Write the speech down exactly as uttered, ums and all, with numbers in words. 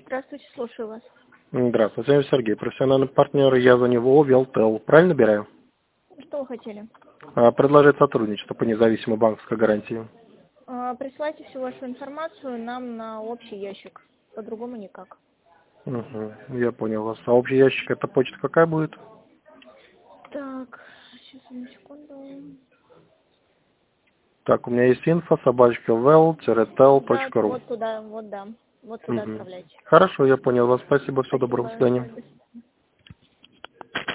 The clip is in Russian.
Здравствуйте, слушаю вас. Здравствуйте, я Сергей, профессиональный партнер, я за него Велтел. Правильно набираю? Что вы хотели? А, предложить сотрудничество по независимой банковской гарантии. А, присылайте всю вашу информацию нам на общий ящик. По-другому никак. Угу, я понял вас. А общий ящик, это почта какая будет? Так, сейчас, одну секунду. Так, у меня есть инфо, собачка вэл тэл Да, точка ру. вот туда, вот да. Вот туда Угу. отправляйте. Хорошо, я понял вас. Спасибо, всего доброго, до Спасибо. свидания. До свидания.